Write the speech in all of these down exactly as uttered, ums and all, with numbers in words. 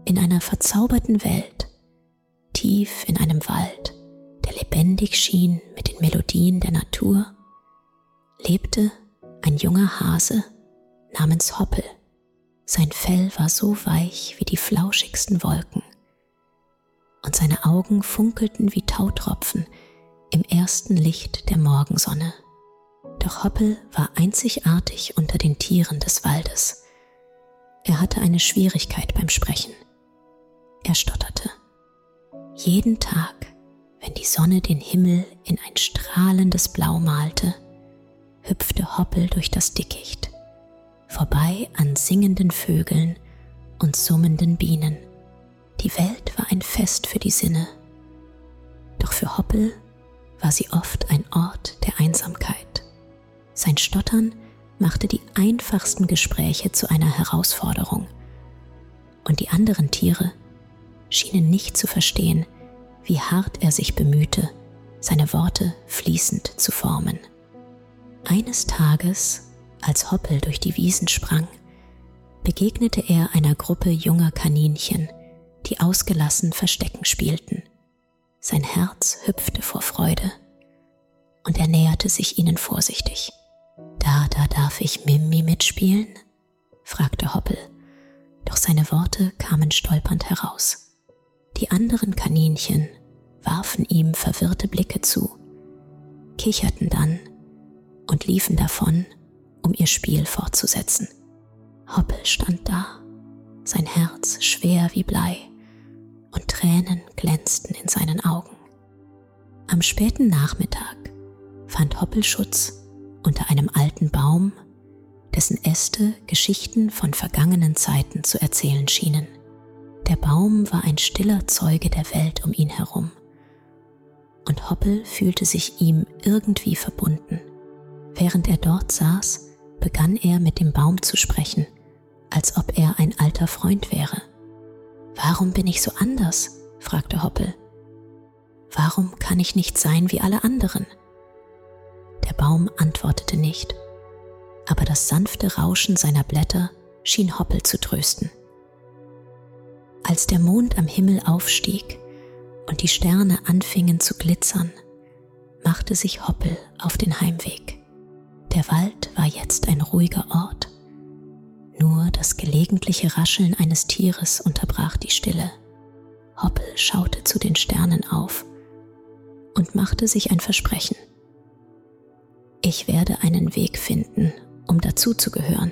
In einer verzauberten Welt, tief in einem Wald, der lebendig schien mit den Melodien der Natur, lebte ein junger Hase namens Hoppel. Sein Fell war so weich wie die flauschigsten Wolken und seine Augen funkelten wie Tautropfen im ersten Licht der Morgensonne. Doch Hoppel war einzigartig unter den Tieren des Waldes. Er hatte eine Schwierigkeit beim Sprechen. Er stotterte. Jeden Tag, wenn die Sonne den Himmel in ein strahlendes Blau malte, hüpfte Hoppel durch das Dickicht, vorbei an singenden Vögeln und summenden Bienen. Die Welt war ein Fest für die Sinne. Doch für Hoppel war sie oft ein Ort der Einsamkeit. Sein Stottern machte die einfachsten Gespräche zu einer Herausforderung. Und die anderen Tiere schienen nicht zu verstehen, wie hart er sich bemühte, seine Worte fließend zu formen. Eines Tages, als Hoppel durch die Wiesen sprang, begegnete er einer Gruppe junger Kaninchen, die ausgelassen Verstecken spielten. Sein Herz hüpfte vor Freude und er näherte sich ihnen vorsichtig. »Da, da darf ich Mimi mitspielen?« fragte Hoppel, doch seine Worte kamen stolpernd heraus. Die anderen Kaninchen warfen ihm verwirrte Blicke zu, kicherten dann und liefen davon, um ihr Spiel fortzusetzen. Hoppel stand da, sein Herz schwer wie Blei, und Tränen glänzten in seinen Augen. Am späten Nachmittag fand Hoppel Schutz unter einem alten Baum, dessen Äste Geschichten von vergangenen Zeiten zu erzählen schienen. Der Baum war ein stiller Zeuge der Welt um ihn herum, und Hoppel fühlte sich ihm irgendwie verbunden. Während er dort saß, begann er mit dem Baum zu sprechen, als ob er ein alter Freund wäre. »Warum bin ich so anders?« fragte Hoppel. »Warum kann ich nicht sein wie alle anderen?« Der Baum antwortete nicht, aber das sanfte Rauschen seiner Blätter schien Hoppel zu trösten. Als der Mond am Himmel aufstieg und die Sterne anfingen zu glitzern, machte sich Hoppel auf den Heimweg. Der Wald war jetzt ein ruhiger Ort. Nur das gelegentliche Rascheln eines Tieres unterbrach die Stille. Hoppel schaute zu den Sternen auf und machte sich ein Versprechen. »Ich werde einen Weg finden, um dazuzugehören.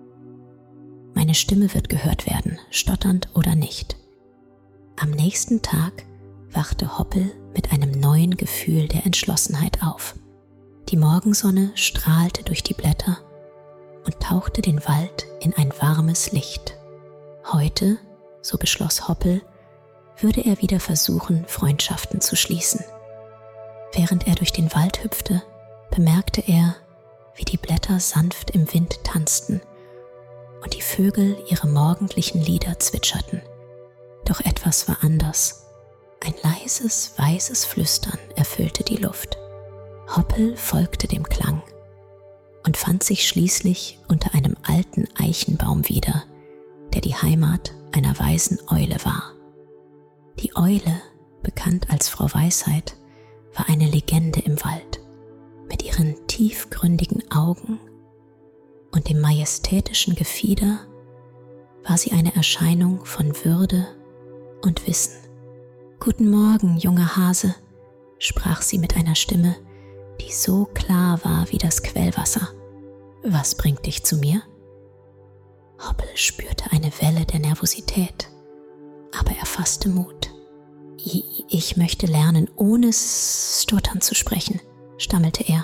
Meine Stimme wird gehört werden, stotternd oder nicht.« Am nächsten Tag wachte Hoppel mit einem neuen Gefühl der Entschlossenheit auf. Die Morgensonne strahlte durch die Blätter und tauchte den Wald in ein warmes Licht. Heute, so beschloss Hoppel, würde er wieder versuchen, Freundschaften zu schließen. Während er durch den Wald hüpfte, bemerkte er, wie die Blätter sanft im Wind tanzten und die Vögel ihre morgendlichen Lieder zwitscherten. Doch etwas war anders. Ein leises, weises Flüstern erfüllte die Luft. Hoppel folgte dem Klang und fand sich schließlich unter einem alten Eichenbaum wieder, der die Heimat einer weisen Eule war. Die Eule, bekannt als Frau Weisheit, war eine Legende im Wald. Mit ihren tiefgründigen Augen und dem majestätischen Gefieder war sie eine Erscheinung von Würde und Wissen. »Guten Morgen, junger Hase«, sprach sie mit einer Stimme, die so klar war wie das Quellwasser. »Was bringt dich zu mir?« Hoppel spürte eine Welle der Nervosität, aber er fasste Mut. »Ich, ich möchte lernen, ohne stottern zu sprechen«, stammelte er.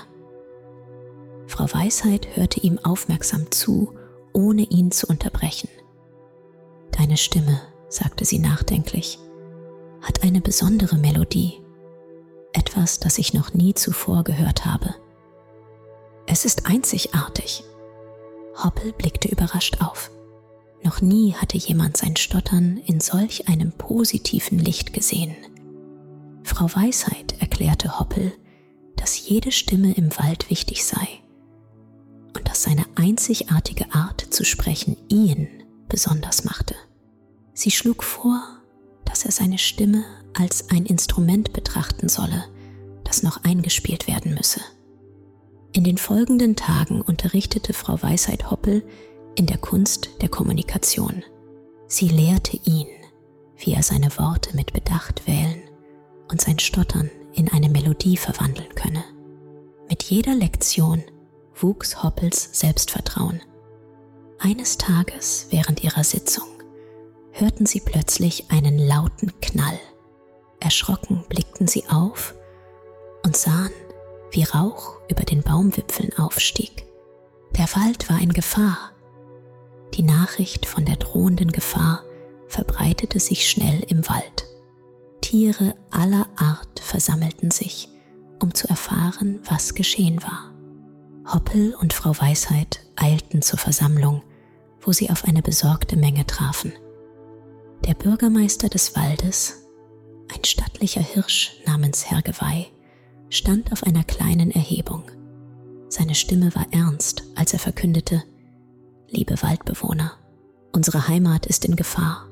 Frau Weisheit hörte ihm aufmerksam zu, ohne ihn zu unterbrechen. »Deine Stimme«, sagte sie nachdenklich, »hat eine besondere Melodie, etwas, das ich noch nie zuvor gehört habe. Es ist einzigartig.« Hoppel blickte überrascht auf. Noch nie hatte jemand sein Stottern in solch einem positiven Licht gesehen. Frau Weisheit erklärte Hoppel, dass jede Stimme im Wald wichtig sei und dass seine einzigartige Art zu sprechen ihn besonders machte. Sie schlug vor, dass er seine Stimme als ein Instrument betrachten solle, das noch eingespielt werden müsse. In den folgenden Tagen unterrichtete Frau Weisheit Hoppel in der Kunst der Kommunikation. Sie lehrte ihn, wie er seine Worte mit Bedacht wählen und sein Stottern in eine Melodie verwandeln könne. Mit jeder Lektion wuchs Hoppels Selbstvertrauen. Eines Tages während ihrer Sitzung hörten sie plötzlich einen lauten Knall. Erschrocken blickten sie auf und sahen, wie Rauch über den Baumwipfeln aufstieg. Der Wald war in Gefahr. Die Nachricht von der drohenden Gefahr verbreitete sich schnell im Wald. Tiere aller Art versammelten sich, um zu erfahren, was geschehen war. Hoppel und Frau Weisheit eilten zur Versammlung, wo sie auf eine besorgte Menge trafen. Der Bürgermeister des Waldes, ein stattlicher Hirsch namens Herr Geweih, stand auf einer kleinen Erhebung. Seine Stimme war ernst, als er verkündete: Liebe Waldbewohner, unsere Heimat ist in Gefahr.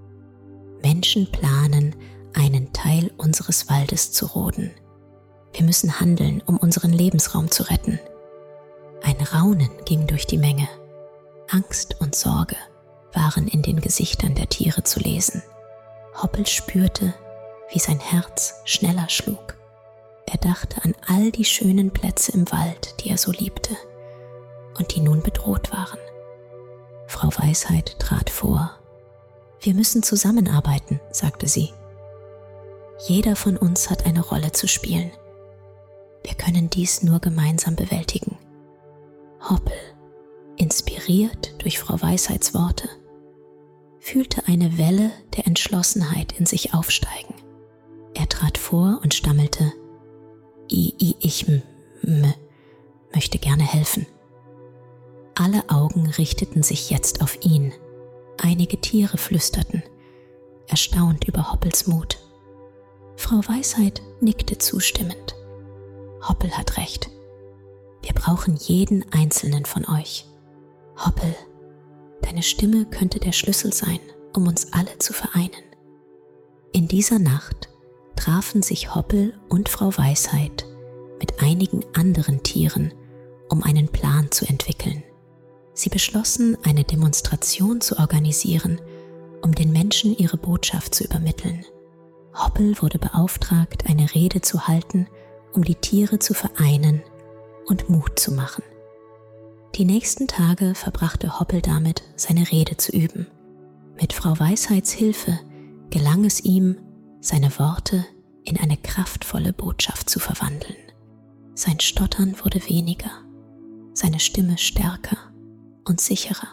Menschen planen, einen Teil unseres Waldes zu roden. Wir müssen handeln, um unseren Lebensraum zu retten. Ein Raunen ging durch die Menge. Angst und Sorge waren in den Gesichtern der Tiere zu lesen. Hoppel spürte, wie sein Herz schneller schlug. Er dachte an all die schönen Plätze im Wald, die er so liebte und die nun bedroht waren. Frau Weisheit trat vor. Wir müssen zusammenarbeiten, sagte sie. Jeder von uns hat eine Rolle zu spielen. Wir können dies nur gemeinsam bewältigen. Hoppel, inspiriert durch Frau Weisheits Worte, fühlte eine Welle der Entschlossenheit in sich aufsteigen. Er trat vor und stammelte: I, I, ich m, m, möchte gerne helfen. Alle Augen richteten sich jetzt auf ihn. Einige Tiere flüsterten, erstaunt über Hoppels Mut. Frau Weisheit nickte zustimmend. Hoppel hat recht. Wir brauchen jeden einzelnen von euch. Hoppel, deine Stimme könnte der Schlüssel sein, um uns alle zu vereinen. In dieser Nacht trafen sich Hoppel und Frau Weisheit mit einigen anderen Tieren, um einen Plan zu entwickeln. Sie beschlossen, eine Demonstration zu organisieren, um den Menschen ihre Botschaft zu übermitteln. Hoppel wurde beauftragt, eine Rede zu halten, um die Tiere zu vereinen und Mut zu machen. Die nächsten Tage verbrachte Hoppel damit, seine Rede zu üben. Mit Frau Weisheits Hilfe gelang es ihm, seine Worte in eine kraftvolle Botschaft zu verwandeln. Sein Stottern wurde weniger, seine Stimme stärker und sicherer.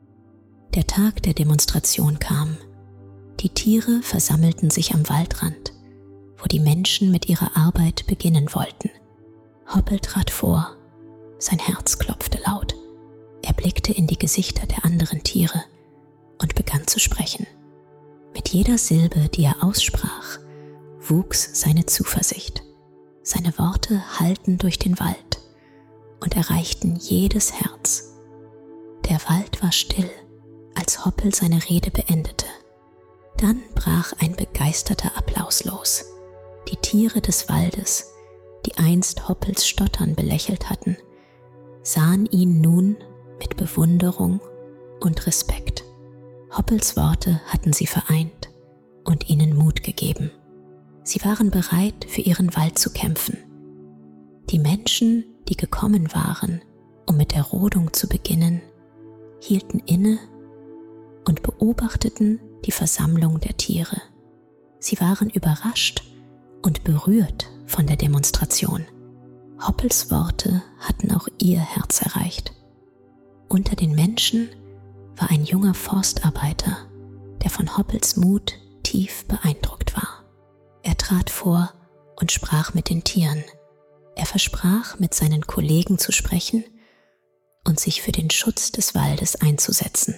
Der Tag der Demonstration kam. Die Tiere versammelten sich am Waldrand, wo die Menschen mit ihrer Arbeit beginnen wollten. Hoppel trat vor, sein Herz klopfte laut. Er blickte in die Gesichter der anderen Tiere und begann zu sprechen. Mit jeder Silbe, die er aussprach, wuchs seine Zuversicht. Seine Worte hallten durch den Wald und erreichten jedes Herz. Der Wald war still, als Hoppel seine Rede beendete. Dann brach ein begeisterter Applaus los. Die Tiere des Waldes, die einst Hoppels Stottern belächelt hatten, sahen ihn nun mit Bewunderung und Respekt. Hoppels Worte hatten sie vereint und ihnen Mut gegeben. Sie waren bereit, für ihren Wald zu kämpfen. Die Menschen, die gekommen waren, um mit der Rodung zu beginnen, hielten inne und beobachteten die Versammlung der Tiere. Sie waren überrascht und berührt von der Demonstration. Hoppels Worte hatten auch ihr Herz erreicht. Unter den Menschen war ein junger Forstarbeiter, der von Hoppels Mut tief beeindruckt war. Er trat vor und sprach mit den Tieren. Er versprach, mit seinen Kollegen zu sprechen und sich für den Schutz des Waldes einzusetzen.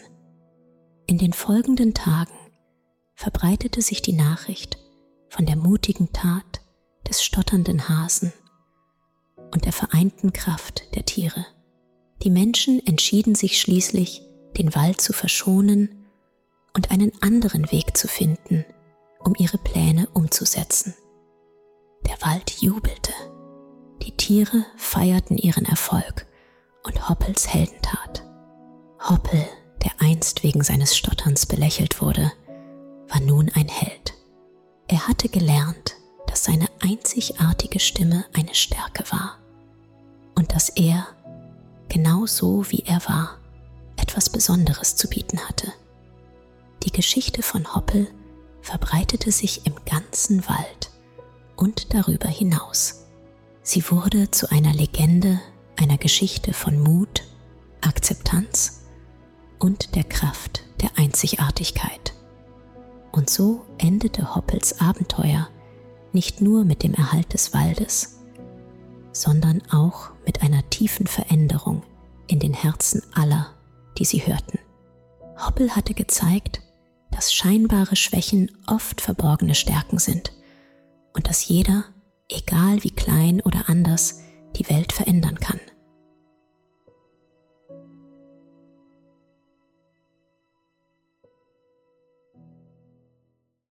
In den folgenden Tagen verbreitete sich die Nachricht von der mutigen Tat des stotternden Hasen und der vereinten Kraft der Tiere. Die Menschen entschieden sich schließlich, den Wald zu verschonen und einen anderen Weg zu finden, um ihre Pläne umzusetzen. Der Wald jubelte, die Tiere feierten ihren Erfolg und Hoppels Heldentat. Hoppel, der einst wegen seines Stotterns belächelt wurde, war nun ein Held. Er hatte gelernt, dass seine einzigartige Stimme eine Stärke war und dass er, genau so wie er war, etwas Besonderes zu bieten hatte. Die Geschichte von Hoppel verbreitete sich im ganzen Wald und darüber hinaus. Sie wurde zu einer Legende, einer Geschichte von Mut, Akzeptanz und der Kraft der Einzigartigkeit. Und so endete Hoppels Abenteuer nicht nur mit dem Erhalt des Waldes, sondern auch mit einer tiefen Veränderung in den Herzen aller, die sie hörten. Hoppel hatte gezeigt, dass scheinbare Schwächen oft verborgene Stärken sind und dass jeder, egal wie klein oder anders, die Welt verändern kann.